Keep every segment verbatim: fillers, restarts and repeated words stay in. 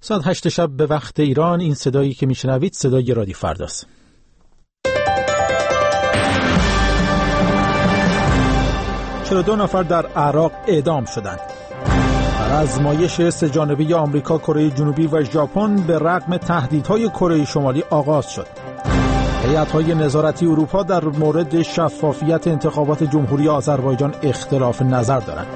ساعت هشت شب به وقت ایران. این صدایی که میشنوید صدای رادیو فرداست. چهل و دو نفر در عراق اعدام شدند. آزمایش سه‌جانبه آمریکا، کره جنوبی و ژاپن به رغم تهدیدهای کره شمالی آغاز شد. هیئت‌های نظارتی اروپا در مورد شفافیت انتخابات جمهوری آذربایجان اختلاف نظر دارند.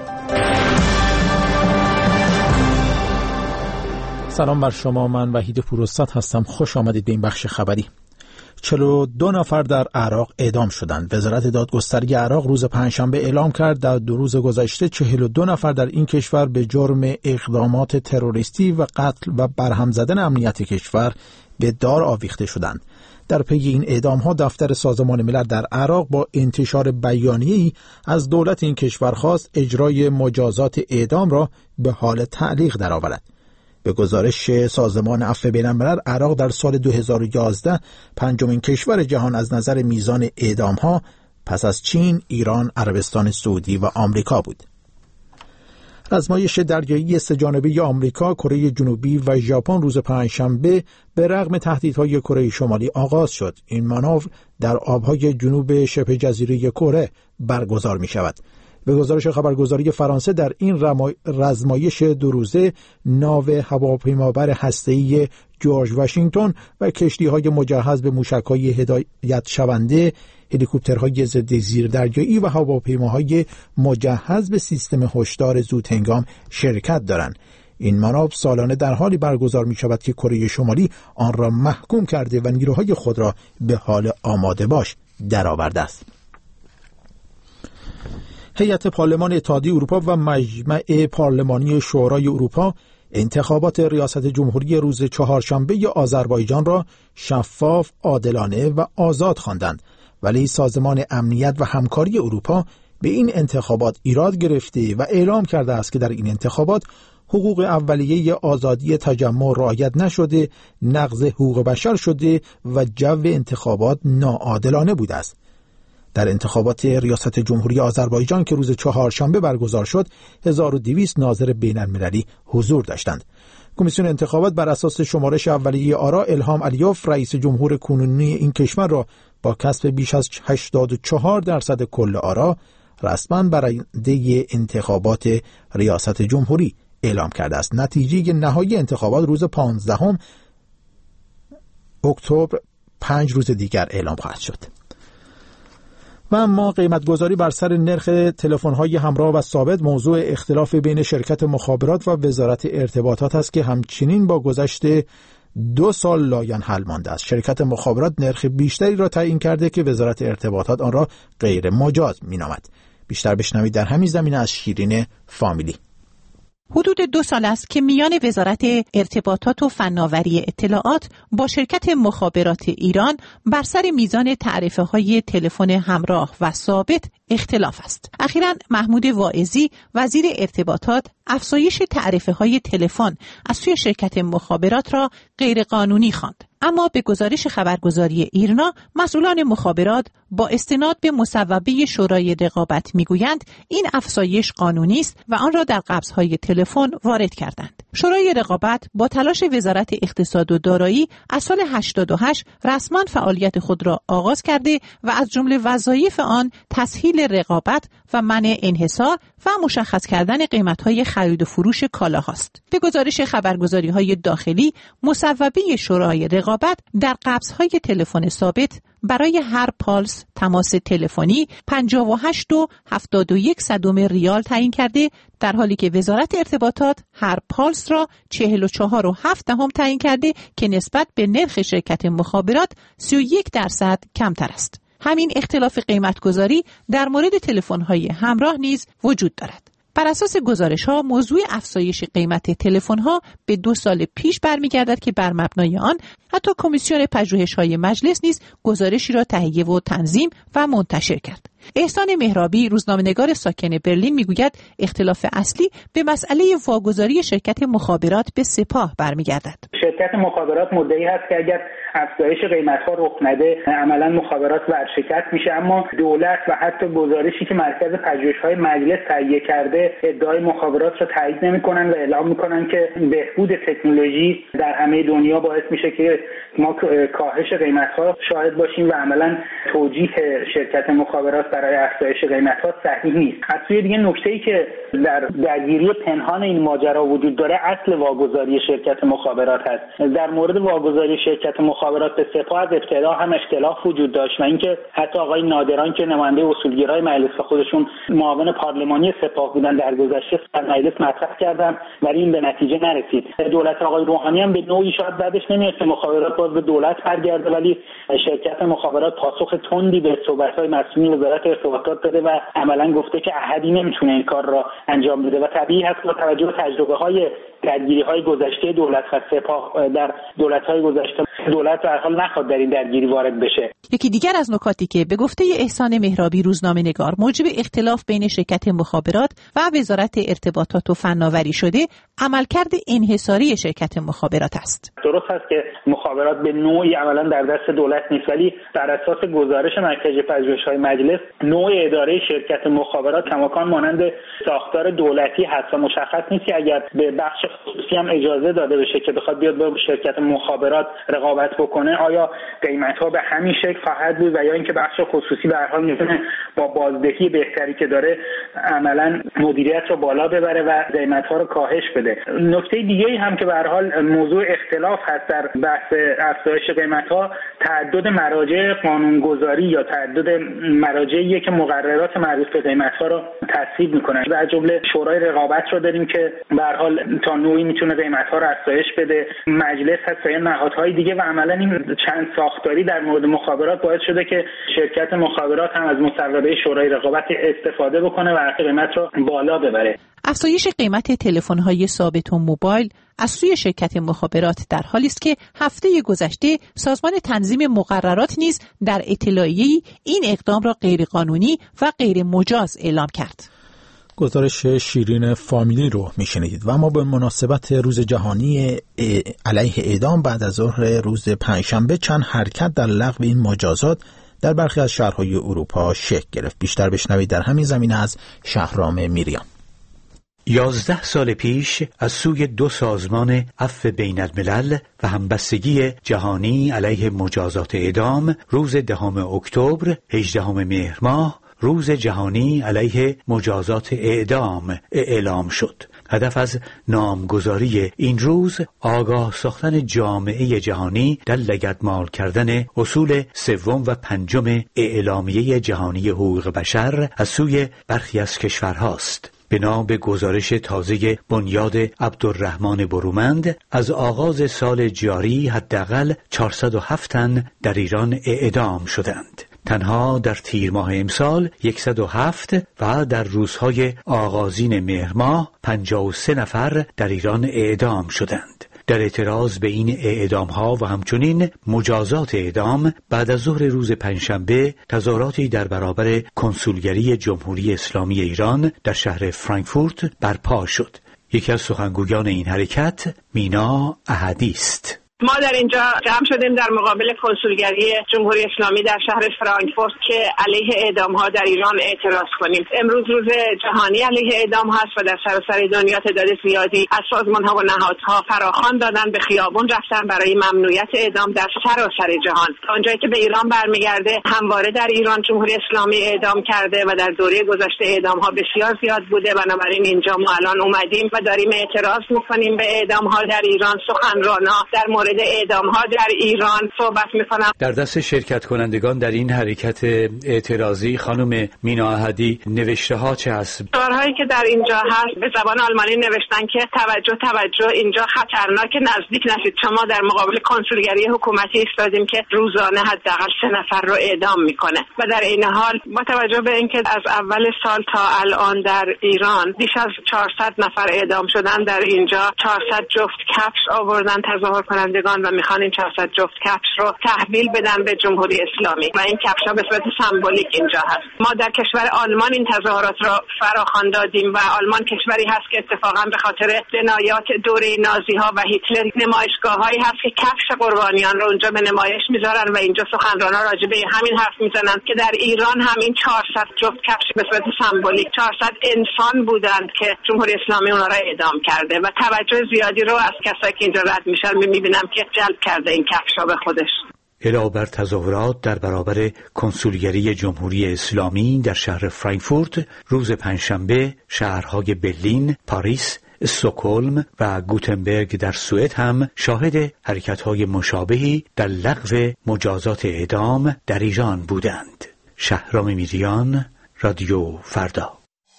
سلام بر شما، من وحید پوراستاد هستم. خوش آمدید به این بخش خبری. چهل و دو نفر در عراق اعدام شدند. وزارت دادگستری عراق روز پنجشنبه اعلام کرد در دو روز گذشته چهل و دو نفر در این کشور به جرم اقدامات تروریستی و قتل و برهم زدن امنیت کشور به دار آویخته شدند. در پی این اعدام‌ها دفتر سازمان ملل در عراق با انتشار بیانیه‌ای از دولت این کشور خواست اجرای مجازات اعدام را به حال تعلیق درآورد. به گزارش سازمان عفو بین‌الملل، عراق در سال دو هزار و یازده پنجمین کشور جهان از نظر میزان اعدام‌ها پس از چین، ایران، عربستان سعودی و آمریکا بود. آزمایش دریایی سه‌جانبه آمریکا، کره جنوبی و ژاپن روز پنجشنبه به رغم تهدیدهای کره شمالی آغاز شد. این مانور در آب‌های جنوب شبه جزیره کره برگزار می‌شود. به گزارش خبرگزاری فرانسه، در این آزمایش دو روزه ناو هواپیمابر هسته‌ای جورج واشنگتن و کشتی‌های مجهز به موشک‌های هدایت شونده، هلیکوپترهای ضد زیردریایی و هواپیماهای مجهز به سیستم هشدار زودهنگام شرکت دارند. این مانور سالانه در حالی برگزار می‌شود که کره شمالی آن را محکوم کرده و نیروهای خود را به حال آماده باش درآورده است. هیئت پارلمان اتحادیه اروپا و مجمع پارلمانی شورای اروپا انتخابات ریاست جمهوری روز چهارشنبه آذربایجان را شفاف، عادلانه و آزاد خواندند، ولی سازمان امنیت و همکاری اروپا به این انتخابات ایراد گرفته و اعلام کرده است که در این انتخابات حقوق اولیه آزادی تجمع رعایت نشده، نقض حقوق بشر شده و جو انتخابات ناعادلانه بوده است. در انتخابات ریاست جمهوری آذربایجان که روز چهارشنبه برگزار شد، هزار و دویست ناظر بین‌المللی حضور داشتند. کمیسیون انتخابات بر اساس شمارش اولیه آرا الهام علیوف، رئیس جمهور کنونی این کشور را با کسب بیش از هشتاد و چهار درصد کل آرا رسما برنده انتخابات ریاست جمهوری اعلام کرده است. نتیجه نهایی انتخابات روز پانزدهم اکتبر، پنج روز دیگر اعلام خواهد شد. و اما قیمتگذاری بر سر نرخ تلفن‌های همراه و ثابت موضوع اختلاف بین شرکت مخابرات و وزارت ارتباطات است که همچنین با گذشت دو سال لاینحل مانده است. شرکت مخابرات نرخ بیشتری را تعیین کرده که وزارت ارتباطات آن را غیر مجاز می‌نامد. بیشتر بشنوید در همین زمینه از شیرین فامیلی. حدود دو سال است که میان وزارت ارتباطات و فناوری اطلاعات با شرکت مخابرات ایران بر سر میزان تعرفه‌های تلفن همراه و ثابت اختلاف است. اخیراً محمود واعظی وزیر ارتباطات افزایش تعرفه‌های تلفن از سوی شرکت مخابرات را غیرقانونی خواند. اما به گزارش خبرگزاری ایرنا، مسئولان مخابرات با استناد به مصوبه شورای رقابت میگویند این افزایش قانونی است و آن را در قبض‌های تلفن وارد کردند. شورای رقابت با تلاش وزارت اقتصاد و دارایی از سال هشتاد و هشت رسما فعالیت خود را آغاز کرده و از جمله وظایف آن تسهیل رقابت و منع انحصار و مشخص کردن قیمت‌های خرید و فروش کالاهاست. به گزارش خبرگزاری‌های داخلی، مصوبه شورای رقابت در قبض‌های تلفن ثابت برای هر پالس تماس تلفنی پنجاه و هشت و هفتاد و یک صدم ریال تعیین کرده، در حالی که وزارت ارتباطات هر پالس را چهل و چهار و هفت دهم تعیین کرده که نسبت به نرخ شرکت مخابرات سی و یک درصد کمتر است. همین اختلاف قیمتگذاری در مورد تلفن‌های همراه نیز وجود دارد. بر اساس گزارش‌ها، موضوع افزایش قیمت تلفن‌ها به دو سال پیش برمیگردد که بر مبنای آن حتی کمیسیون پژوهش‌های مجلس نیز گزارشی را تهیه و تنظیم و منتشر کرد. احسان مهرابی روزنامه‌نگار ساکن برلین میگوید اختلاف اصلی به مسئله واگذاری شرکت مخابرات به سپاه برمیگردد. شرکت مخابرات مدعی هست که اگر افزایش قیمت‌ها رخ نده عملاً مخابرات ورشکست میشه، اما دولت و حتی گزارشی که مرکز پژوهش‌های مجلس تهیه کرده ادعای مخابرات را تایید نمی‌کنن و اعلام می‌کنن که بهبود تکنولوژی در همه دنیا باعث میشه که ما کاهش قیمت‌ها شاهد باشیم و عملاً توجیه شرکت مخابرات برای افزایش قیمت‌ها صحیح نیست. از سوی دیگه نکته‌ای که در درگیری پنهان این ماجرا وجود داره اصل واگذاری شرکت مخابرات هست. در مورد واگذاری شرکت مخابرات به سپاه از ابتدا هم اختلاف وجود داشت و اینکه حتی آقای نادران که نماینده اصولگرای مجلس و خودشون معاون پارلمانی سپاه بودن در گذشته در مجلس مطرح کردن ولی این به نتیجه نرسید. دولت آقای روحانی هم به نوعی شاید بعدش نمیاد که مخابرات باز به دولت برگرده، ولی شرکت مخابرات پاسخ تندی به صحبت‌های مسئولین وزارت ارتباطات داده و عملاً گفته که احدی نمیتونه این کار را انجام بده و طبیعی هست با توجه به تجربه‌های درگیری‌های گذشته دولت و سپاه در دولت‌های گذشته دولت در حال نخواد در این درگیری وارد بشه. یکی دیگر از نکاتی که به گفته احسان مهرابی روزنامه‌نگار موجب اختلاف بین شرکت مخابرات و وزارت ارتباطات و فناوری شده، عملکرد انحصاری شرکت مخابرات است. درست است که مخابرات به نوعی عملاً در دست دولت نیست، ولی بر اساس گزارش مرکز پژوهش‌های مجلس نوع اداره شرکت مخابرات کماکان مانند ساختار دولتی هست و مشخص نیست که اگر به بخش خصوصی هم اجازه داده بشه که بخواد بیاد با شرکت مخابرات رقابت بکنه آیا قیمت‌ها به همین شکل خواهد بود و یا اینکه بخش خصوصی به هر حال میتونه با بازدهی بهتری که داره عملاً مدیریت رو بالا ببره و قیمت‌ها رو کاهش بده. نکته دیگه‌ای هم که به هر حال موضوع اختلاف هست در بحث افزایش قیمت‌ها تعدد مراجع قانونگذاری یا تعدد مراجعی که مقررات مربوط به قیمت‌ها رو تصویب می‌کنن. در جمله شورای رقابت رو داریم که به هر حال تا نوعی میتونه قیمت‌ها رو افزایش بده، مجلس هست و نهادهای دیگه و عملاً این چند ساختاری در مورد مخابرات باعث شده که شرکت مخابرات هم از مصوبه شورای رقابت استفاده بکنه و قیمت رو بالا ببره. افزایش قیمت تلفن‌های ثابت و موبایل از سوی شرکت مخابرات در حالی است که هفته گذشته سازمان تنظیم مقررات نیز در اطلاعیه‌ای این اقدام را غیرقانونی و غیر مجاز اعلام کرد. گزارش شیرین فامیلی رو میشنیدید و ما به مناسبت روز جهانی علیه اعدام بعد از ظهر روز پنجشنبه چند حرکت در لغو این مجازات در برخی از شهرهای اروپا شکل گرفت. بیشتر بشنوید در همین زمینه از شهرام میریان. یازده سال پیش از سوی دو سازمان عفو بین الملل و همبستگی جهانی علیه مجازات اعدام روز دهم اکتبر هجدهم مهر ماه روز جهانی علیه مجازات اعدام اعلام شد. هدف از نامگذاری این روز آگاه ساختن جامعه جهانی در لگدمال کردن اصول سوم و پنجم اعلامیه جهانی حقوق بشر از سوی برخی از کشورهاست. بنا به گزارش تازه بنیاد عبدالرحمن برومند از آغاز سال جاری حداقل چهارصد و هفت تن در ایران اعدام شدند. تنها در تیر ماه امسال صد و هفت و در روزهای آغازین مهر ماه پنجاه و سه نفر در ایران اعدام شدند. در اعتراض به این اعدام‌ها و همچنین مجازات اعدام بعد از ظهر روز پنجشنبه تظاهراتی در برابر کنسولگری جمهوری اسلامی ایران در شهر فرانکفورت برپا شد. یکی از سخنگویان این حرکت مینا احدی است. ما در اینجا جمع شدیم در مقابل کنسولگری جمهوری اسلامی در شهر فرانکفورت که علیه اعدام ها در ایران اعتراض کنیم. امروز روز جهانی علیه اعدام هست و در سراسر دنیا تعداد زیادی از سازمان ها و نهادها فراخوان دادن، به خیابون رفتن برای ممنوعیت اعدام در سراسر جهان. تا اونجایی که به ایران برمیگرده همواره در ایران جمهوری اسلامی اعدام کرده و در دوره گذشته اعدام ها بسیار زیاد بوده. بنابراین اینجا ما الان اومدیم و داریم اعتراض میکنیم به اعدام ها در ایران. سخنرانا در مورد اعدام ها در ایران صحبت میکنم. در دست شرکت کنندگان در این حرکت اعتراضی خانم مینا احدی نوشته ها چه هست؟ شعارهایی که در اینجا هست به زبان آلمانی نوشتن که توجه توجه اینجا خطرناک، نزدیک نشید، شما در مقابل کنسولگری حکومتی ایستادیم که روزانه حداقل سه نفر رو اعدام میکنه و در این حال با توجه به اینکه از اول سال تا الان در ایران بیش از چهارصد نفر اعدام شدن، در اینجا چهارصد جفت کفش آوردن تظاهر کننده پناهندگان و میخوان این چهارصد جفت کفش رو تحویل بدن به جمهوری اسلامی و این کفش‌ها به صورت سمبولیک اینجا هست. ما در کشور آلمان این تظاهرات را فراخوان دادیم و آلمان کشوری هست که اتفاقا به خاطر جنایات دوره نازی‌ها و هیتلر نمایشگاه‌هایی هست که کفش قربانیان رو اونجا به نمایش میذارن و اینجا سخنران‌ها راجع به همین حرف میزنن که در ایران هم این چهارصد جفت کفش به صورت سمبولیک چهارصد انسان بودند که جمهوری اسلامی اونها را اعدام کرده و توجه زیادی رو از کسایی که اینجا رد میشن میبینم که جلب کرده این کفش‌ها به خودش. علاوه بر تظاهرات در برابر کنسولگری جمهوری اسلامی در شهر فرانکفورت، روز پنجشنبه شهرهای برلین، پاریس، استکهلم و گوتنبرگ در سوئد هم شاهد حرکت‌های مشابهی در لغو مجازات اعدام در ایران بودند. شهرام میریان، رادیو فردا.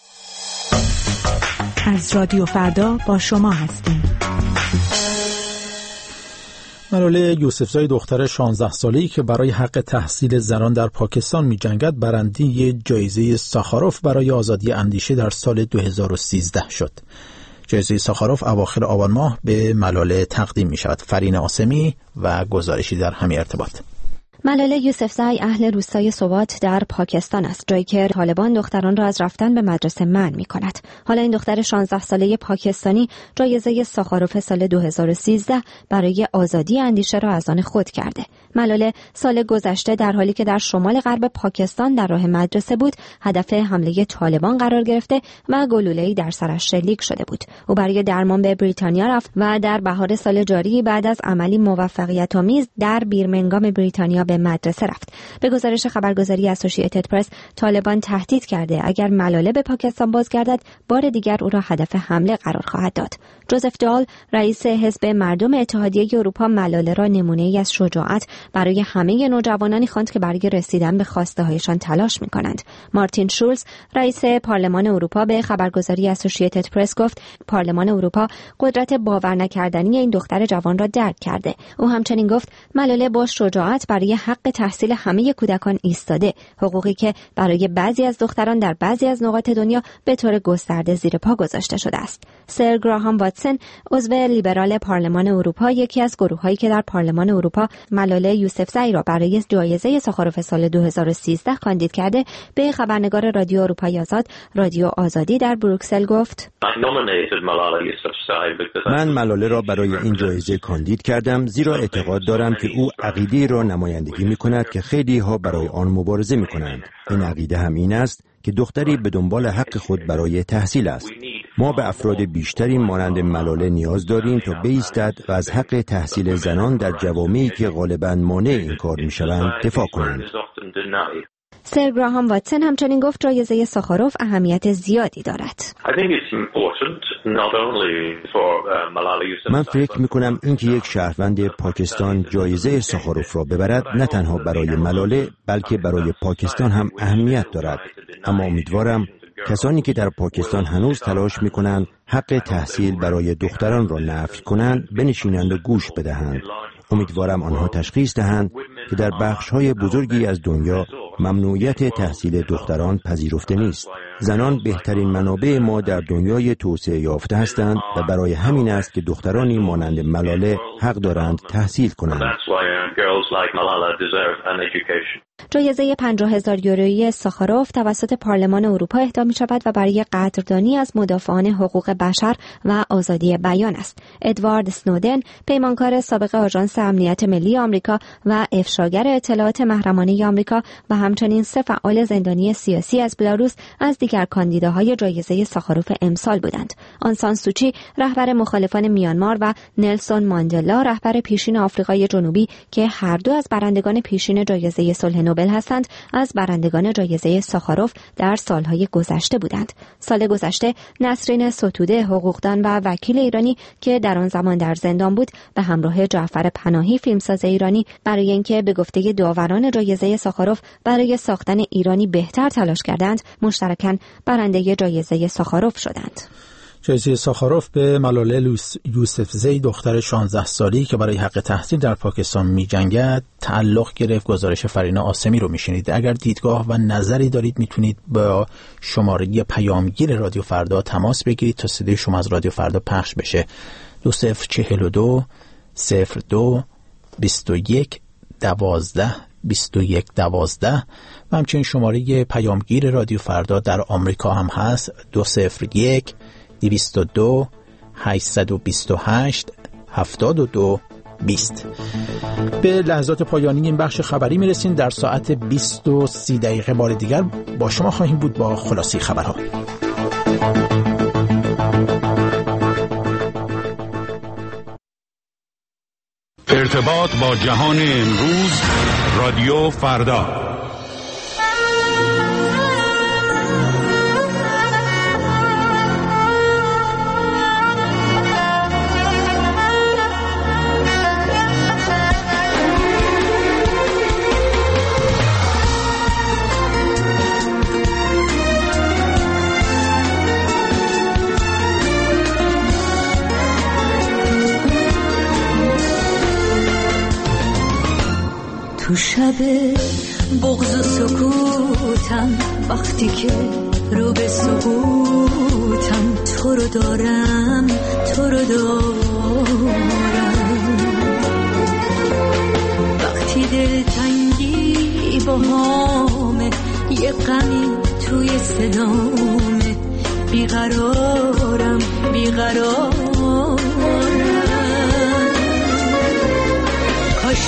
از رادیو فردا با شما هستیم. ملاله یوسفزای دختر شانزده ساله‌ای که برای حق تحصیل زنان در پاکستان می‌جنگد برنده جایزه ساخاروف برای آزادی اندیشه در سال دو هزار و سیزده شد. جایزه ساخاروف اواخر آبان ماه به ملاله تقدیم می‌شود. فرین آسمی و گزارشی در همین ارتباط. ملاله یوسفزای اهل روستای سوات در پاکستان است، جایی که طالبان دختران را از رفتن به مدرسه منع می‌کند. حالا این دختر شانزده ساله پاکستانی جایزه ساخاروف سال دو هزار و سیزده برای آزادی اندیشه را از آن خود کرده. ملاله سال گذشته در حالی که در شمال غرب پاکستان در راه مدرسه بود، هدف حمله طالبان قرار گرفته و گلوله‌ای در سرش شلیک شده بود. او برای درمان به بریتانیا رفت و در بهار سال جاری بعد از عملی موفقیت‌آمیز در بیرمنگام بریتانیا به مدرسه رفت. به گزارش خبرگزاری اسوسییتد پرس، طالبان تهدید کرده اگر ملاله به پاکستان بازگردد، بار دیگر او را هدف حمله قرار خواهد داد. جوزف دال، رئیس حزب مردم اتحادیه اروپا، ملاله را نمونه‌ای از شجاعت برای همه نوجوانانی خواند که برای رسیدن به خواسته‌هایشان تلاش می‌کنند. مارتین شولز، رئیس پارلمان اروپا، به خبرگزاری اسوسییتد پرس گفت پارلمان اروپا قدرت باور نکردنی این دختر جوان را درک کرده. او همچنین گفت ملاله با شجاعت برای حق تحصیل همه کودکان ایستاده، حقوقی که برای بعضی از دختران در بعضی از نقاط دنیا به طور گسترده زیر پا گذاشته شده است. سر گراهام واتسون، عضو لیبرال پارلمان اروپا، یکی از گروه‌هایی که در پارلمان اروپا ملاله یوسفزای را برای جایزه ساخاروف سال دو هزار و سیزده کاندید کرده، به خبرنگار رادیو اروپای آزاد، رادیو آزادی در بروکسل گفت: من ملاله را برای این جایزه کاندید کردم زیرا اعتقاد دارم که او عقیده‌ای را نمایندگی می‌کند که خیلی ها برای آن مبارزه می‌کنند. این عقیده هم این است که دختری به دنبال حق خود برای تحصیل است. ما به افراد بیشتری مانند ملاله نیاز داریم تا بایستد و از حق تحصیل زنان در جوامعی که غالباً مانع این کار می‌شوند دفاع کنند. سر گراهام واتسون همچنین گفت جایزه ساخاروف اهمیت زیادی دارد. من فکر می‌کنم اینکه یک شهروند پاکستان جایزه ساخاروف را ببرد نه تنها برای ملاله بلکه برای پاکستان هم اهمیت دارد. اما امیدوارم کسانی که در پاکستان هنوز تلاش می‌کنند حق تحصیل برای دختران را نفی کنند بنشینند و گوش بدهند. امیدوارم آنها تشخیص دهند که در بخش‌های بزرگی از دنیا ممنوعیت تحصیل دختران پذیرفته نیست. زنان بهترین منابع ما در دنیای توسعه یافته هستند و برای همین است که دخترانی مانند ملاله حق دارند تحصیل کنند. جایزه پنجاه هزار یورویی ساخاروف توسط پارلمان اروپا اهدا می شود و برای قدردانی از مدافعان حقوق بشر و آزادی بیان است. ادوارد اسنودن، پیمانکار سابق آژانس امنیت ملی آمریکا و افشاگر اطلاعات محرمانه آمریکا و همچنین سه فعال زندانی سیاسی از بلاروس از دیگر کاندیداهای جایزه ساخاروف امسال بودند. آن سان سوچی، رهبر مخالفان میانمار، و نلسون ماندلا، رهبر پیشین آفریقای جنوبی که هر دو از برندگان پیشین جایزه صلح نوبل هستند، از برندگان جایزه ساخاروف در سالهای گذشته بودند. سال گذشته نسرین ستوده، حقوقدان و وکیل ایرانی که در آن زمان در زندان بود، به همراه جعفر پناهی، فیلمساز ایرانی، برای اینکه به گفته داوران جایزه ساخاروف برای ساختن ایرانی بهتر تلاش کردند، مشترکاً برنده جایزه ساخاروف شدند. جایزه ساخاروف به ملاله یوسفزای دختر شانزده سالی که برای حق تحصیل در پاکستان می‌جنگد تعلق گرفت. گزارش فرینا آسمی رو میشنید. اگر دیدگاه و نظری دارید میتونید با شماره پیامگیر رادیو فردا تماس بگیرید تا صدای شما از رادیو فردا پخش بشه. دو صفر چهل و دو صفر دو بیست و یک دوازده بیست و یک دوازده و همچنین شماره پیامگیر رادیو فردا در آمریکا هم هست دو صفر یک دویست و دو هشتصد و بیست و هشت هفتاد و دو بیست. به لحظات پایانی این بخش خبری میرسیم. در ساعت بیست و سی دقیقه بار دیگر با شما خواهیم بود با خلاصه خبرها. ارتباط با جهان امروز، رادیو فردا. تو شب بغض و سکوتم، وقتی که رو به سکوتم، تو رو دارم تو رو دارم. وقتی دلتنگی با همه، یه غمی توی صدامه، بیقرارم بیقرارم. کاش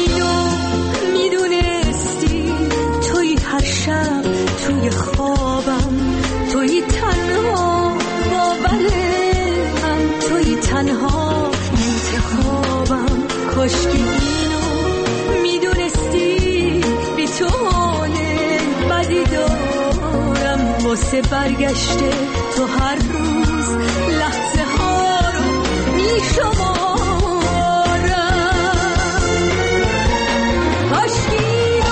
هر شب توی خوابم، توی تنها باور من، توی تنها انتخابم. کاشکی اینو میدونستی، بی تو حال بدی دارم. واسه برگشته تو هر روز لحظه ها رو میشمارم. کاشکی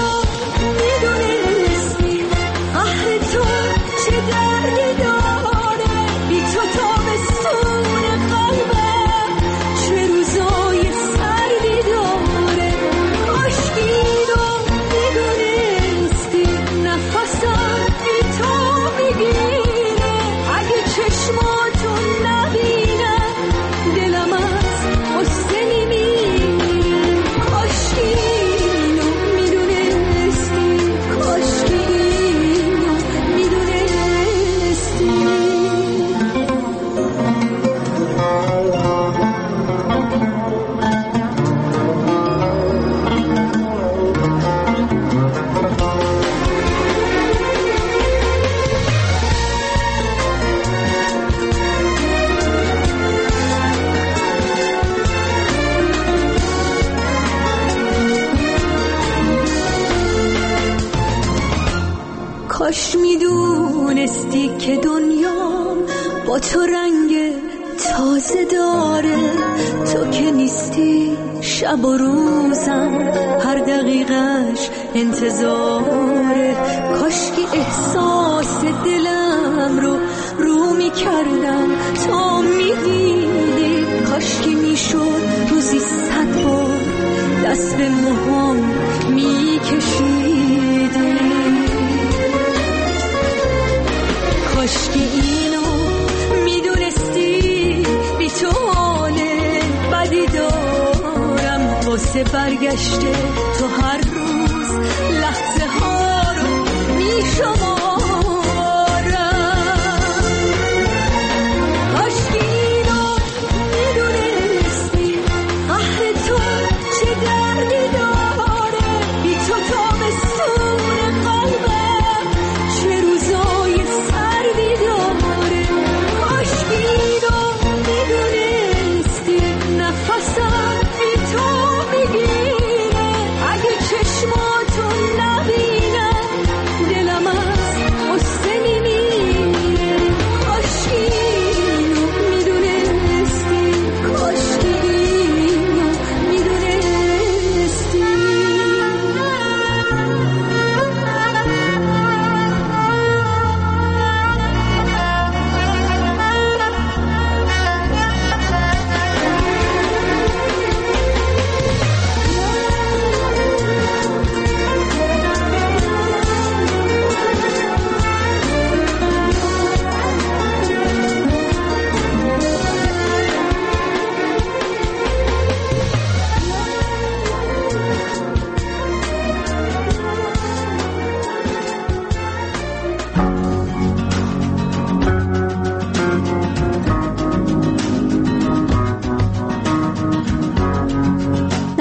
کاش میدونستی که دنیام با تو رنگ تازه داره. تو که نیستی شب و روزم هر دقیقش انتظاره. کاش که احساس دلم رو رو میکردم تا میدیدی. کاش که میشد روزی صد بار دست به موهام میکشیدی. کاشکی اینو میدونستی، بی تو حال بدی دارم. واسه برگشته تو هر روز لحظه ها رو میشمارم. کاشکی اینو میدونستی، قهر تو چه دردی داره. بی تو تابستون قلبم چه روزای سردی داره. کاشکی اینو میدونستی، نفسم بی تو میگیره. اگه چشماتو نبینم دلم از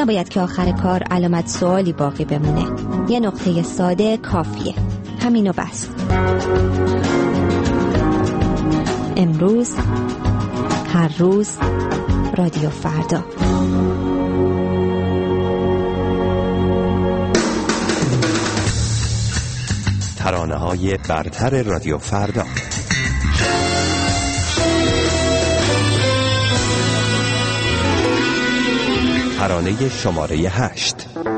نباید که آخر کار علامت سوالی باقی بمونه. یه نقطه ساده کافیه. همینو بس. امروز، هر روز، رادیو فردا. ترانه‌های برتر رادیو فردا. ترانه شماره هشت.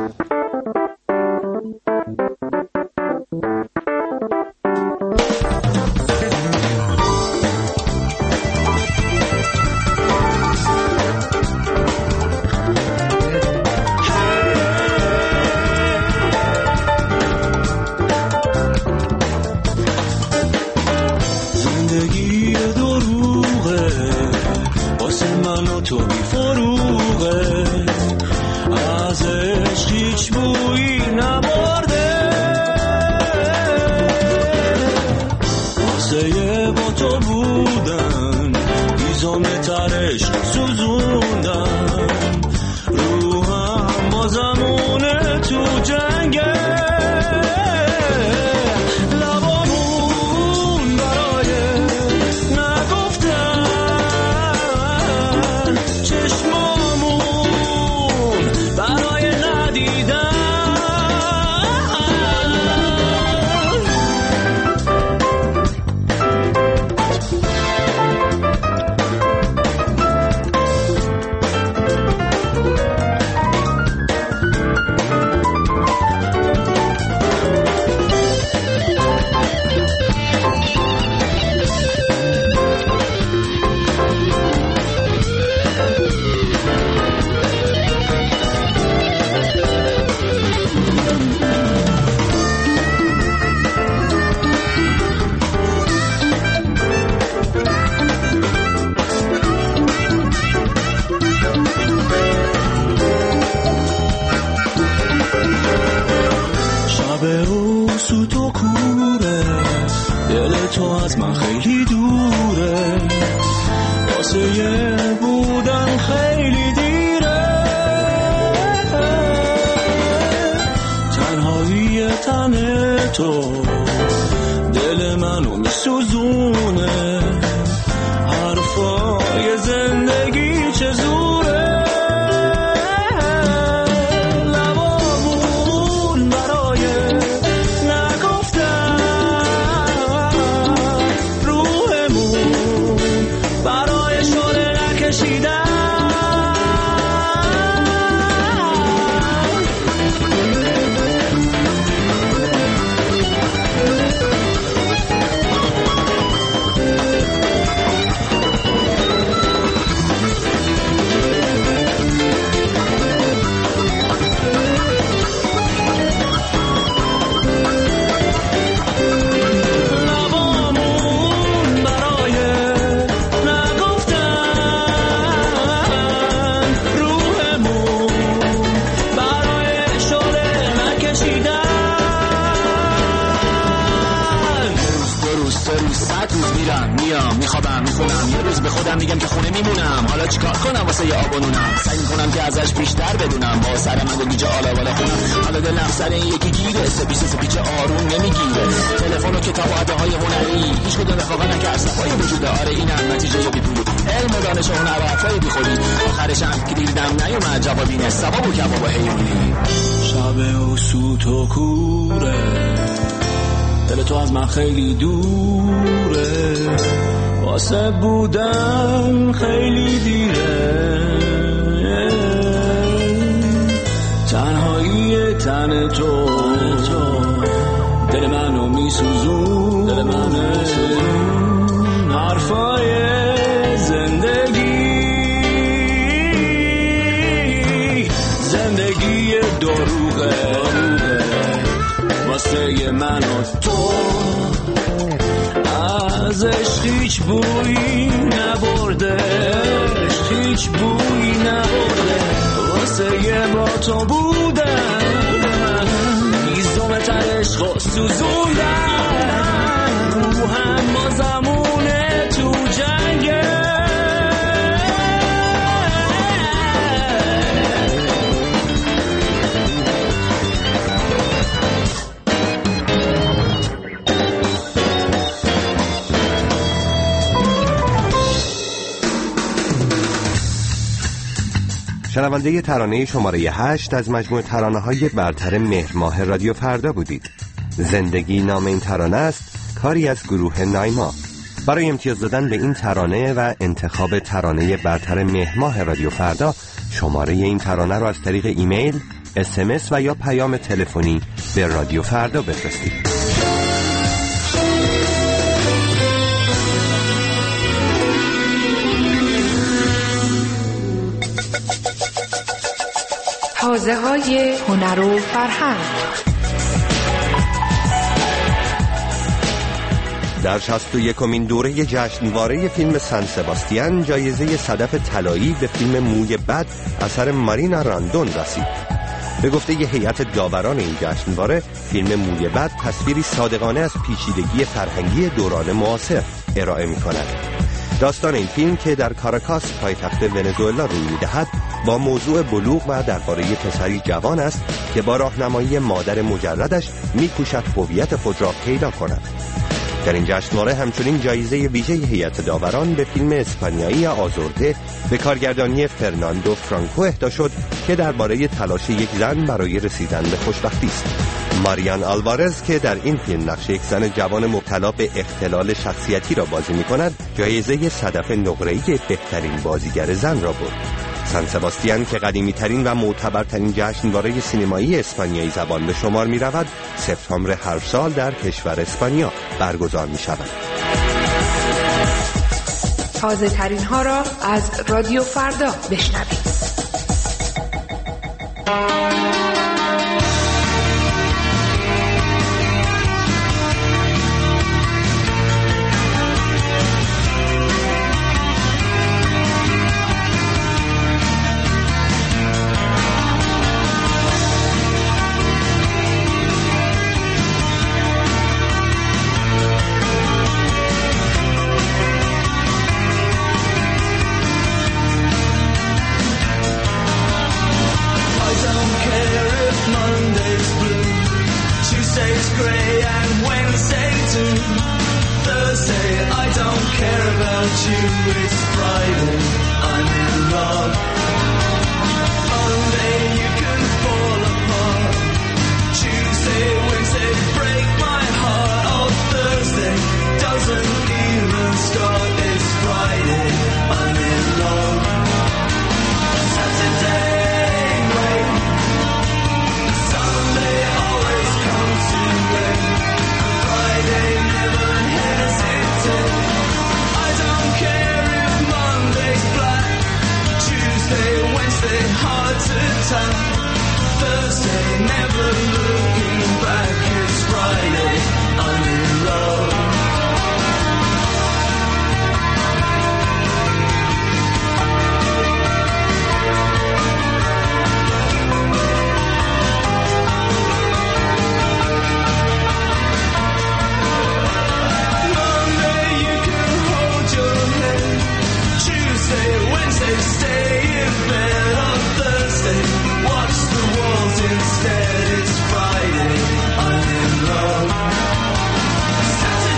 خیلی دوره واسه بودن خیلی دیره تنهایی تن تو دل منو میسوزون دل منو میسوزون حرفای زندگی زندگی دروغه واسه من و تو از عشق هیچ بویی نبرده هیچ بویی نبرده واسه با تو بودن ایزوم تر عشق و سوزوندن روحم با زمونه تو جنگه شنونده ترانه شماره هشت از مجموع ترانه‌های برتر مهر ماه رادیو فردا بودید. زندگی نام این ترانه است، کاری از گروه نایما. برای امتیاز دادن به این ترانه و انتخاب ترانه برتر مهر ماه رادیو فردا، شماره این ترانه را از طریق ایمیل، اس ام اس و یا پیام تلفنی به رادیو فردا بفرستید. حوزه های هنر و فرهنگ. در شصت و یکمین دوره جشنواره فیلم سن سباستیان جایزه صدف طلایی به فیلم موی بد اثر مارینا راندون رسید. به گفته ی هیئت داوران این جشنواره، فیلم موی بد تصویری صادقانه از پیچیدگی فرهنگی دوران معاصر ارائه می‌کند. داستان این فیلم که در کاراکاس پایتخت ونزوئلا روی می‌دهد، با موضوع بلوغ و درباره پسری جوان است که با راهنمایی مادر مجردش می‌کوشد هویت خود را پیدا کند. در این جشنواره همچنین جایزه ویژه هیئت داوران به فیلم اسپانیایی آزورده به کارگردانی فرناندو فرانکو اهدا شد که درباره تلاش یک زن برای رسیدن به خوشبختی است. ماریان آلوارز که در این فیلم نقش یک زن جوان مبتلا به اختلال شخصیتی را بازی می‌کند، جایزه صدف نقره‌ای بهترین بازیگر زن را برد. سن سباستیان که قدیمی‌ترین و معتبرترین جشنواره سینمایی اسپانیایی زبان به شمار می‌رود، سپتامبر هر سال در کشور اسپانیا برگزار می‌شود. تازه‌ترین ها را از رادیو فردا بشنوید. Instead it's Friday, I'm in love. Saturday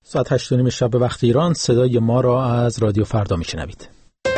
ساعت هشت و نیم شب به وقت ایران صدای ما را از رادیو فردا میشنوید.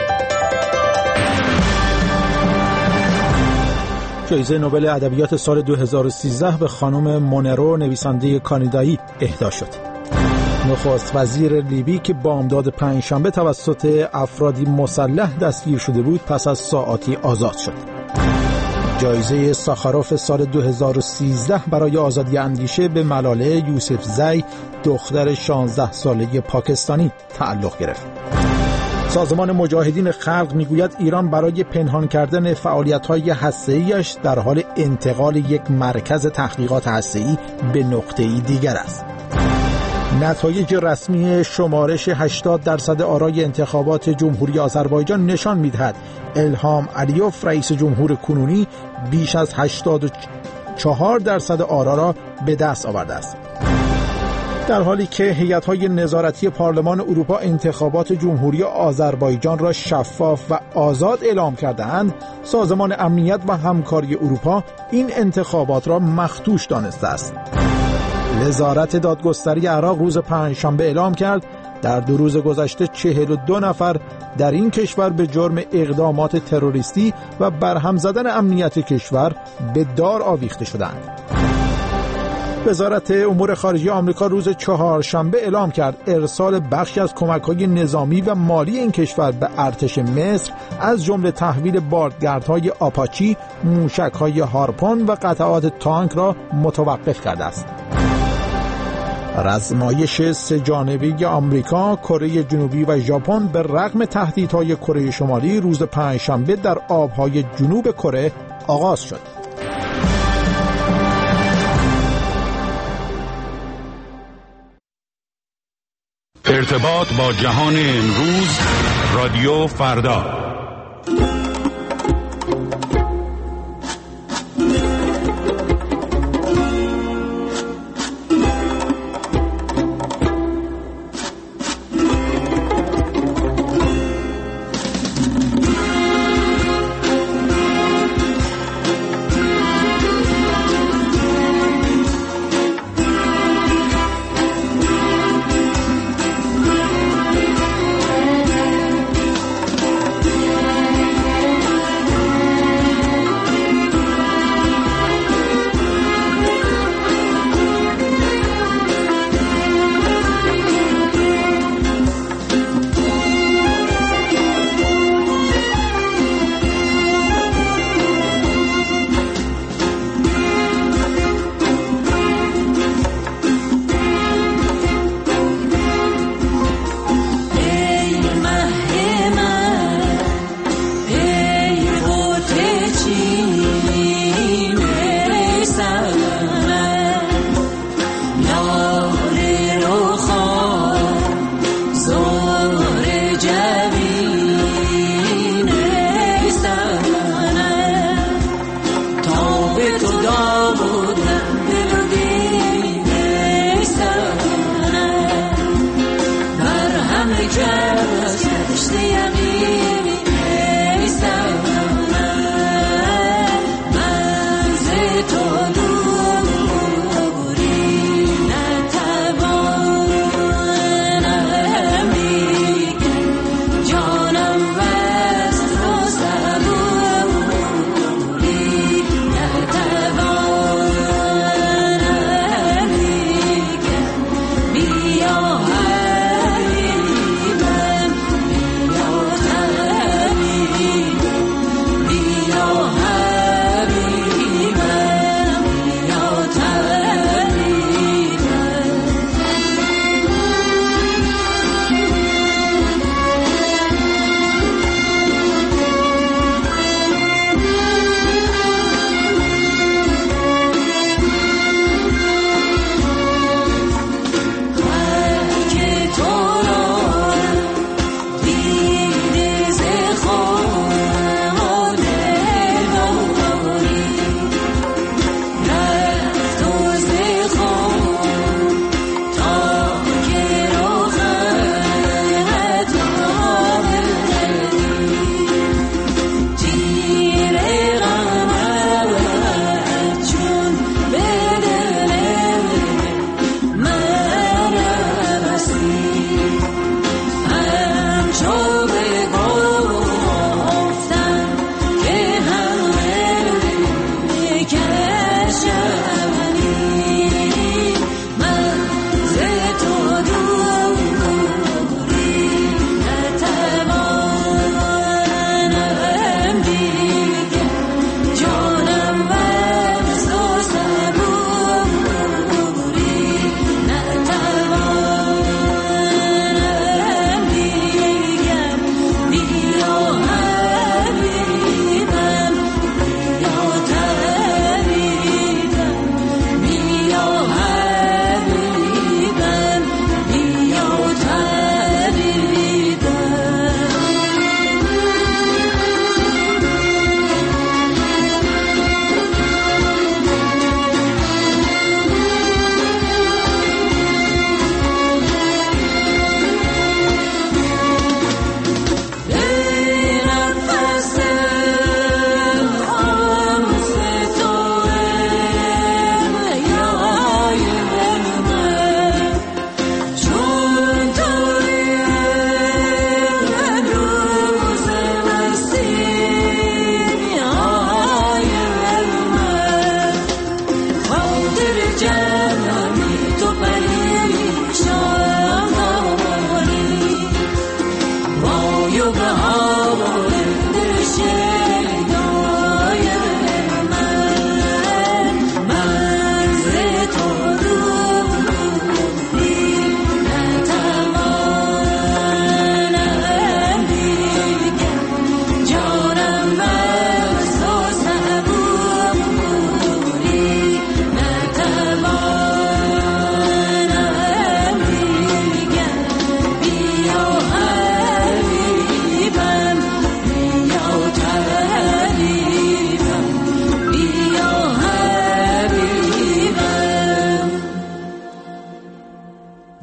جایزه نوبل ادبیات سال دو هزار و سیزده به خانم مونرو نویسنده کانادایی اهدا شد. نخست وزیر لیبی که بامداد پنجشنبه توسط افرادی مسلح دستگیر شده بود پس از ساعاتی آزاد شد. جایزه ساخاروف سال دو هزار و سیزده برای آزادی اندیشه به ملاله یوسفزئی دختر شانزده ساله پاکستانی تعلق گرفت. سازمان مجاهدین خلق میگوید ایران برای پنهان کردن فعالیت‌های هسته‌ایش در حال انتقال یک مرکز تحقیقات هسته‌ای به نقطه‌ای دیگر است. نتایج رسمی شمارش هشتاد درصد آرای انتخابات جمهوری آذربایجان نشان می‌دهد الهام علیوف رئیس جمهور کنونی بیش از هشتاد و چهار درصد آرا را به دست آورده است. در حالی که هیئت‌های نظارتی پارلمان اروپا انتخابات جمهوری آذربایجان را شفاف و آزاد اعلام کرده‌اند، سازمان امنیت و همکاری اروپا این انتخابات را مخدوش دانسته است. وزارت دادگستری عراق روز پنجشنبه اعلام کرد در دو روز گذشته چهل و دو نفر در این کشور به جرم اقدامات تروریستی و برهم زدن امنیت کشور به دار آویخته شدند. وزارت امور خارجه آمریکا روز چهارشنبه اعلام کرد ارسال بخشی از کمک‌های نظامی و مالی این کشور به ارتش مصر از جمله تحویل بادگردهای آپاچی، موشک‌های هارپون و قطعات تانک را متوقف کرده است. رزمایش سه جانبه آمریکا، کره جنوبی و ژاپن به رغم تهدیدهای کره شمالی روز پنجشنبه در آبهای جنوب کره آغاز شد. ارتباط با جهان امروز، رادیو فردا.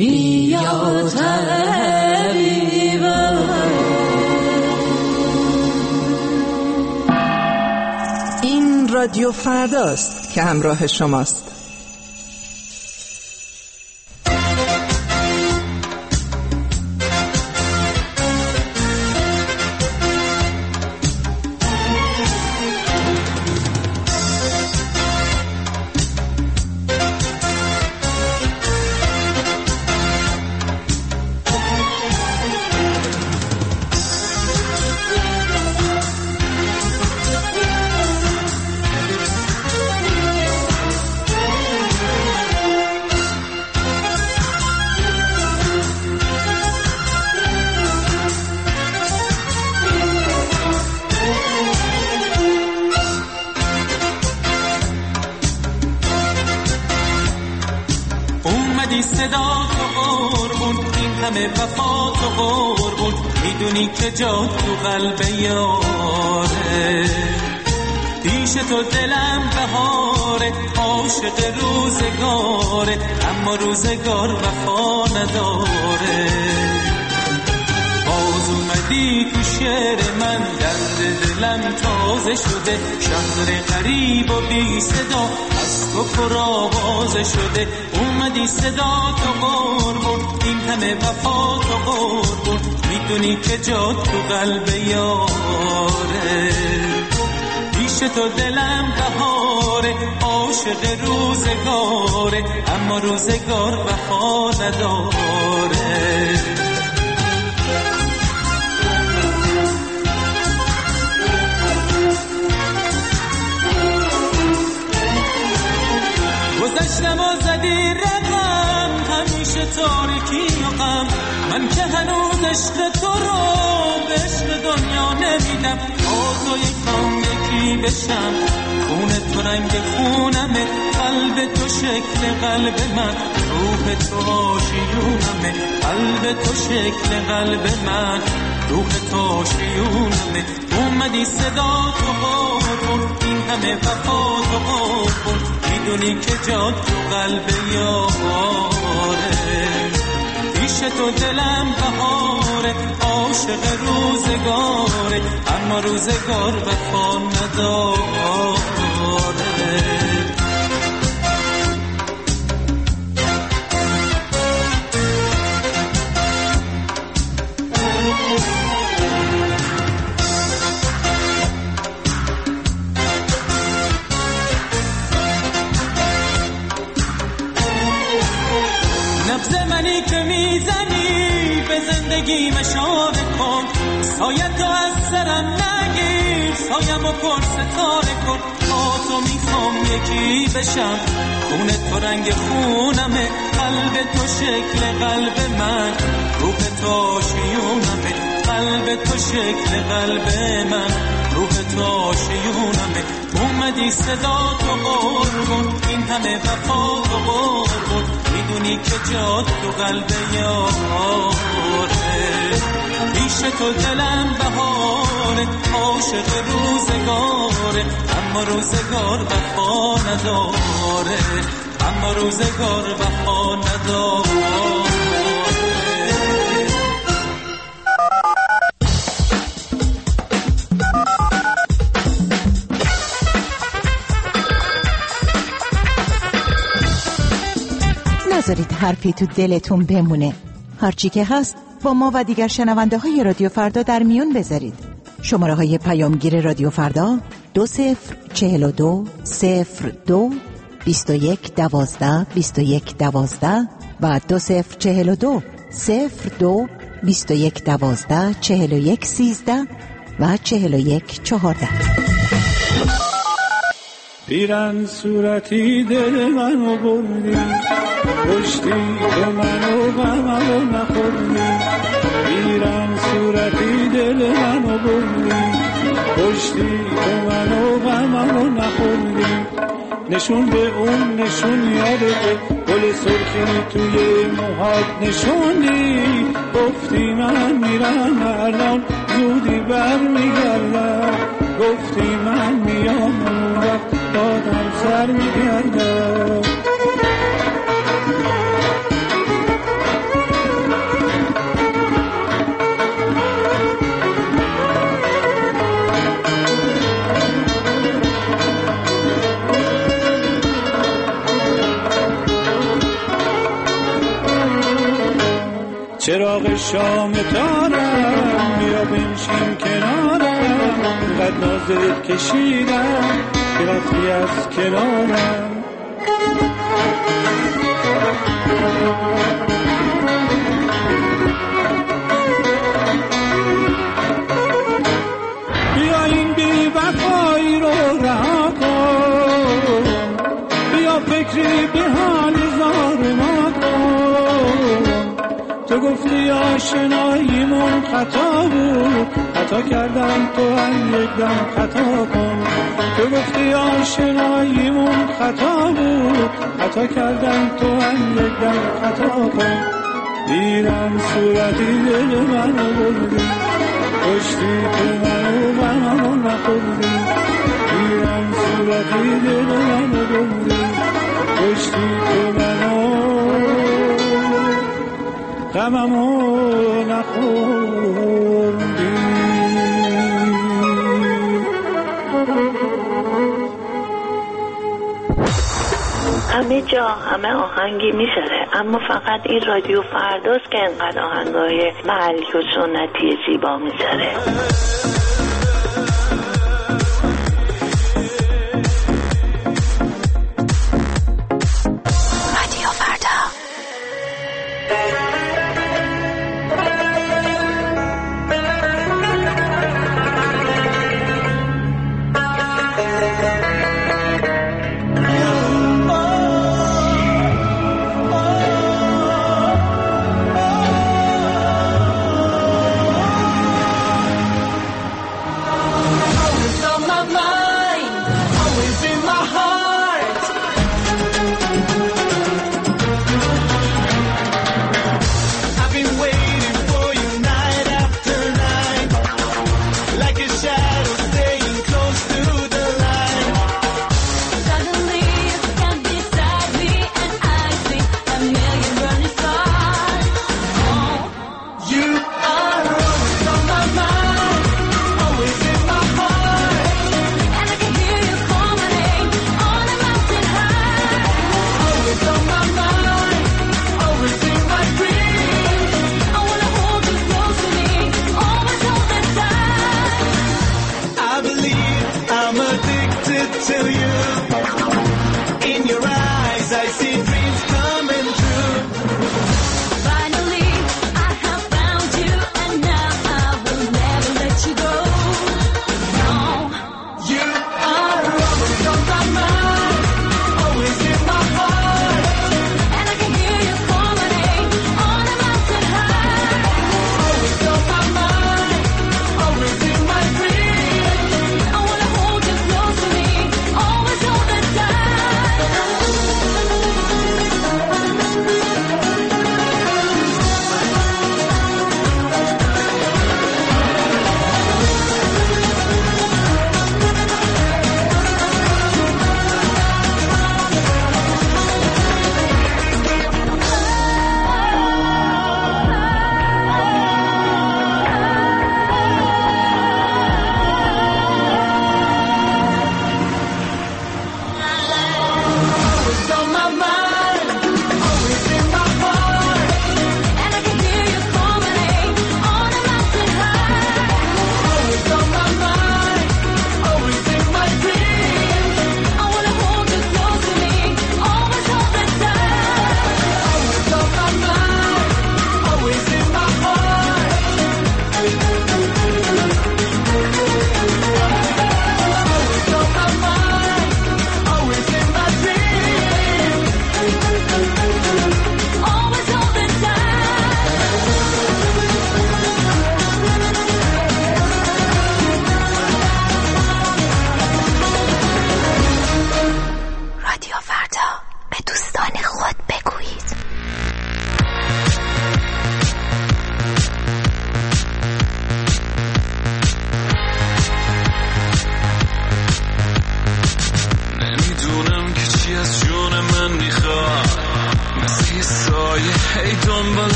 بیا طبیبم. این رادیو فرداست که همراه شماست. صدا تو قربون، این همه وفا تو قربون، میدونی که جا تو قلب یاره، پیش تو دلم بهاره، عاشق روزگاره، اما روزگار وفا نداره. باز اومدی تو شعر من، درد دلم تازه شده، شهر غریب و بی صدا از تو پر آوازه شده. اومدی صدا تو قربون، این همه وفا تو قربون، میدونی که جا تو قلب یاره، پیش تو دلم بهاره، عاشق روزگاره، اما روزگار وفا نداره. گذشتم و زدی رقم، همیشه تاریکی و غم، من که هنوز عشق تو رو به عشق دنیا نمیدم. با تو یکم یکی بشم، خون تو رنگ خونمه، قلب تو شکل قلب من، روح تو آشیونمه، قلب تو شکل قلب من، روح تو آشیونمه. اومدی صدا تو قربون، این همه وفا تو قربون، میدونی که جا تو قلب یاره، پیش تو دلم بهاره، عاشق روزگاره، اما روزگار وفا نداره. نبض منی که میزنی به زندگی مشاره کن، سایه تو از سرم نگیر، سایم و پر ستاره کن. با تو میخوام یکی بشم، خون تو رنگ خونمه، قلب تو شکل قلب من، روح تو آشیونمه، قلب تو شکل قلب من، روح تو آشیونمه. اومدی صدا تو قربون، این همه وفا تو قربون، میدونی که جا تو قلب یاره، پیش تو دلم بهاره، عاشق روزگاره، اما روزگار وفا نداره، اما روزگار وفا نداره. نذارید حرفی تو دلتون بمونه، هرچی که هست با ما و دیگر شنونده های رادیو فردا در میون بذارید. شماره های پیامگیر رادیو فردا دو صفر چهل و دو صفر دو بیست و یک دوازده بیست و یک دوازده و دو صفر چهل و دو صفر دو بیست و یک دوازده چهل و یک سیزده و چهل و یک چهارده. بیرن صورتی دل منو بردی، پشتی که منو غممو نخوردی، بیرن صورتی دل منو بردی، پشتی که منو غممو نخوردی. نشون به اون نشون یادته، گل سرخی توی موهات نشوندی، گفتی من میرم الان زودی بر میگردم، گفتی من میام اون وقت دادم سر میگردم. چراغ شام تارم بیا بنشین کنارم، اینقدر نازت کشیدم که رفتی از کنارم. بیا این بی وفایی رو رها کن، بیا فکری به حال زار ما کن. تو گفتی آشناییمون خطا بود، خطا کردم تو هم یک دم خطا کن. تو گفتی آشناییمون خطا بود، خطا کردم تو هم یک دم خطا کن. دیرم صورتی دل منو بردی، کشتی تو منو غممو نخوردی. دیرم صورتی دل منو بردی، کشتی تو منو غممو نخوردی. همه جا همه آهنگی میذاره، اما فقط این رادیو فرداست که انقدر آهنگای محلی و سنتی زیبا میذاره.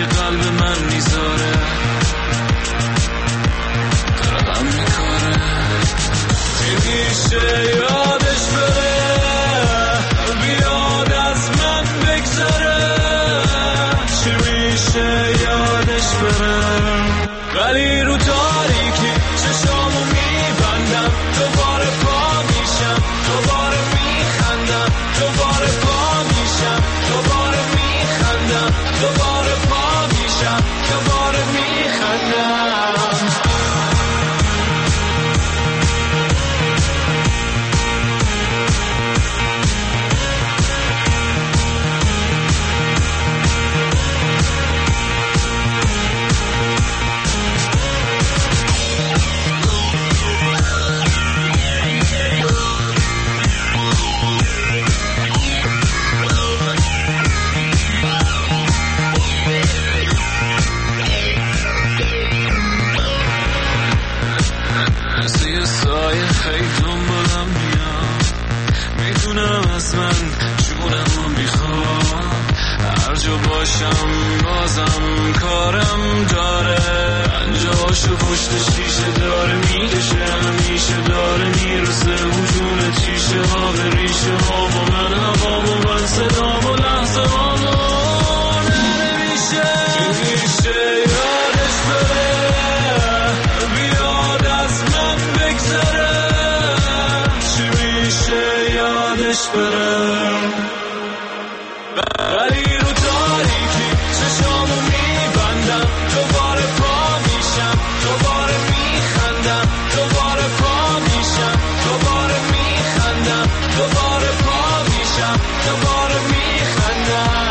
داره غم میکنه میشه یادش بره، بیاد از من بگذره، چی میشه یادش بره. ولی رو تاریکی چشامو میبندم، دوباره پا میشم، دوباره میخندم، دوباره پا میشم، دوباره میخندم، دوباره پا میشم، دوباره میخندم. بازم کارم داره، انجاشو پشت شیشه داره میکشه، همیشه داره میرسه وجون تیشه ها به ریشه ها و من هوا و من صدا و لحظه ها و نمیشه میشه یادش بره، بیاد از من بگذره، چی میشه یادش بره. ولی رو تاریکی چشامو میبندم، دوباره پا میشم، دوباره میخندم، دوباره پا میشم، دوباره میخندم، دوباره پا میشم، دوباره میخندم.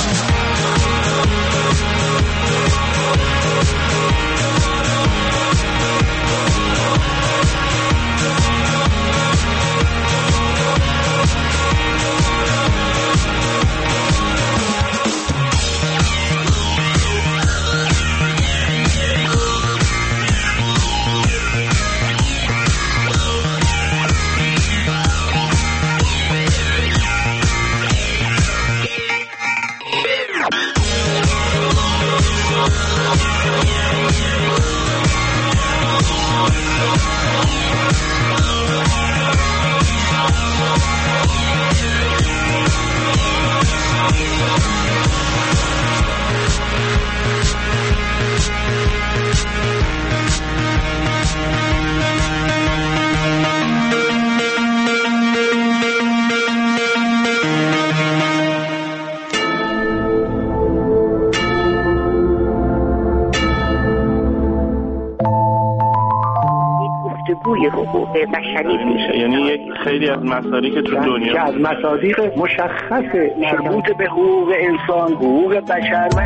حقوق بشری میشه، یعنی یک خیلی از مصادیق که تو دنیا از مصادیق مشخص مربوط به حقوق انسان، حقوق بشر و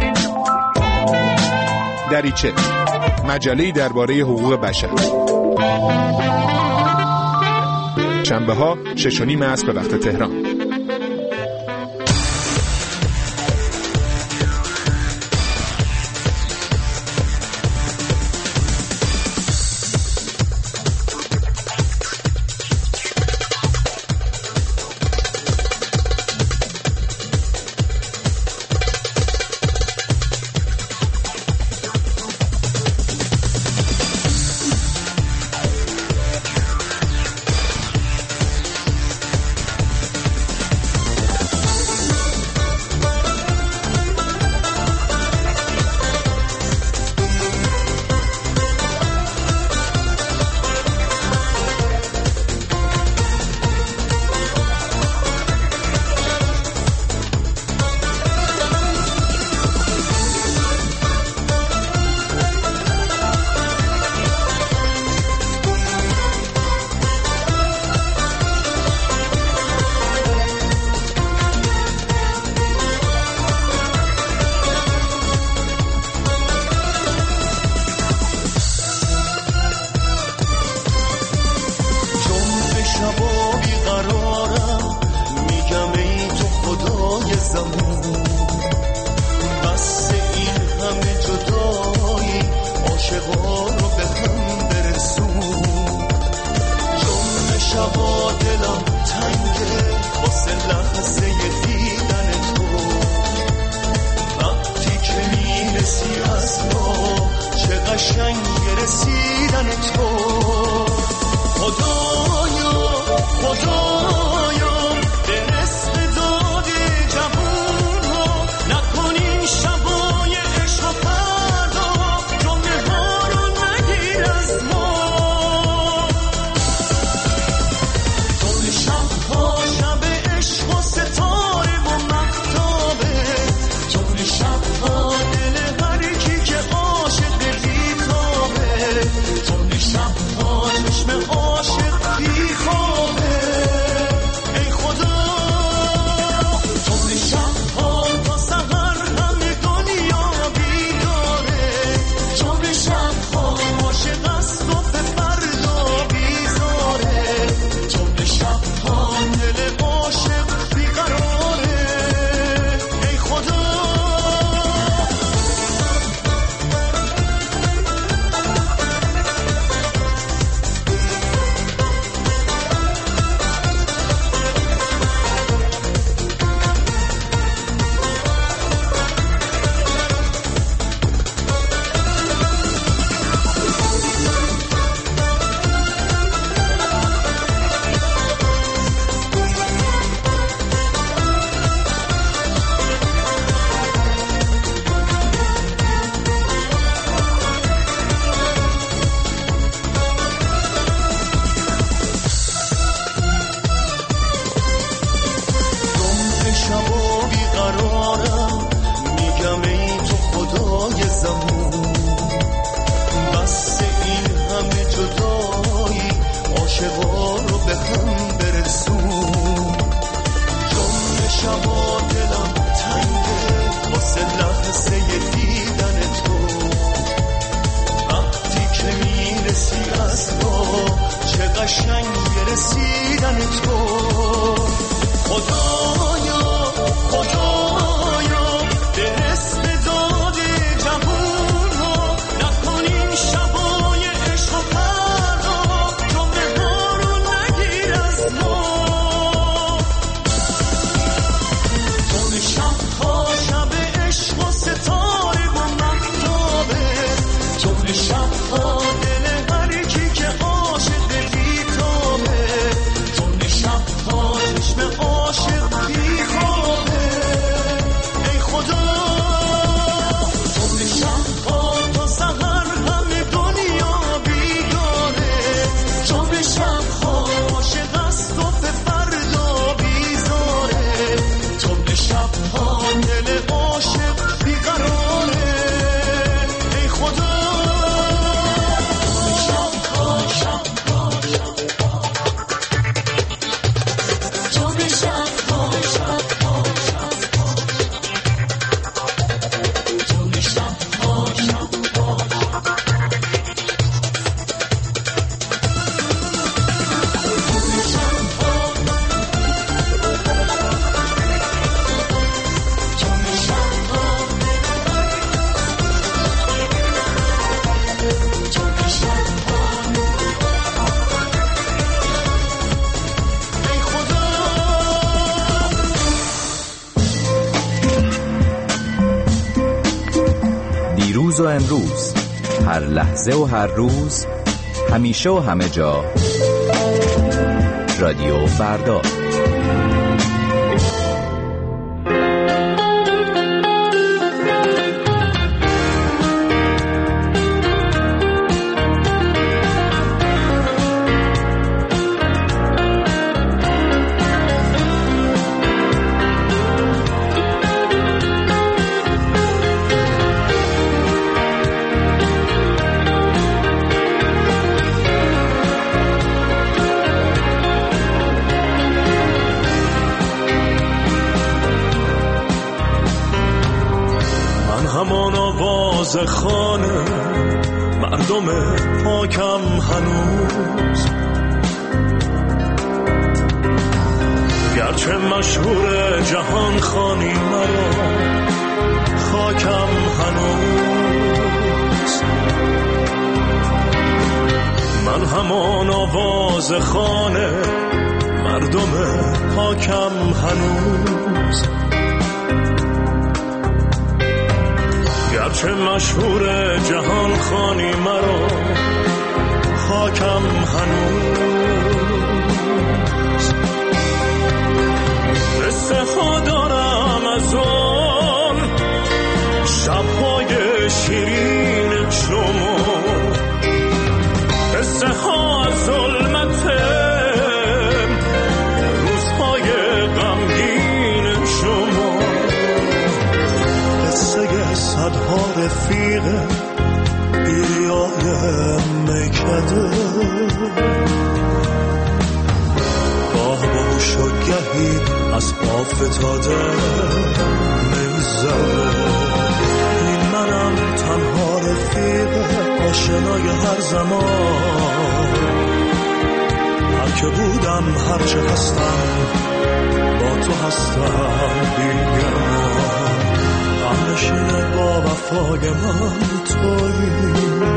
دریچه، مجله‌ای درباره حقوق بشر. شنبه ها شش و نیم عصر به وقت تهران. قشنگ رسیدن تو خدایا جدایی عاشقا رو به هم برسون. جمع شبا دلم تنگه واسه لحظه دیدن تو، وقتی که میرسی از ما چه قشنگ رسیدن تو. خدایا خدایا به اسم داد جهون ها نکنین شبای عشق و فردا، جمعه ها رو نگیر از ما. جمعه شب ها شب عشق و ستاره و مهتابه، جمعه شب ها دل هر کی که عاشق بیتابه، جمعه شب ها چشم عاشق بیخوابه. ای خدا جمعه شب ها تا سحر همه دنیا بیداره، جمعه شب ها عاشق است و به فردا بیزاره، جمعه شب ها دل عاشق بیقراره. ای خدا جمعه شب ها شب ها جمعه شب ها شب ها جمعه شب ها شب ها دیروز و امروز، هر لحظه و هر روز، همیشه و همه جا، رادیو فردا. خانه مردم پاکم هنوز، گرچه مشهور جهان خانی مرا خاکم هنوز. من همان آواز خانه مردم پاکم هنوز، گرچه مشهور جهان خانی مرا خاکم هنوز. قصه ها دارم از اون شب‌های شیرین شما، قصه ها از ظلمت روزهای غمگین شما، قصه صدها رفیق بیریای میکده، گاه باش و گهی از پا فتاده میزده. این منم تنها رفیق آشنای هر زمان، هر که بودم هر چه هستم با تو هستم دیگران. همنشین با وفای من تویی،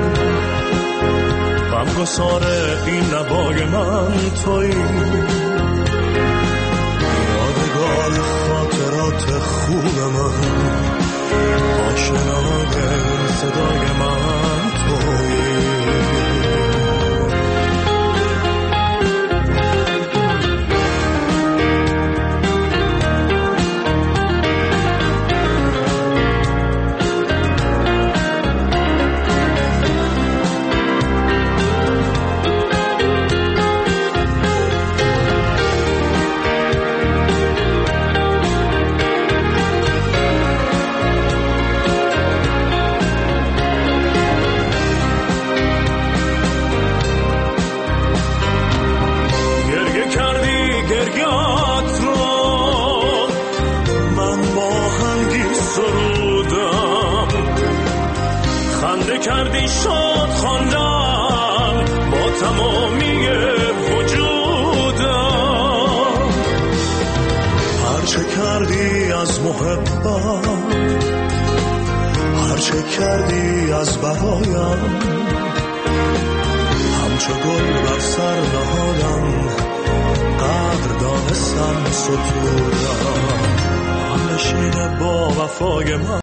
غمگسار این نوای من تویی، یادگار خاطرات خوب من، آشنای صدای من تویی. هرچه کردی شاد خواندم با تمامی وجودم، هرچه کردی از محبت، هرچه کردی از برایم، همچو گل بر سر نهادم، قدر دانستم ستودم، همنشین با وفای من.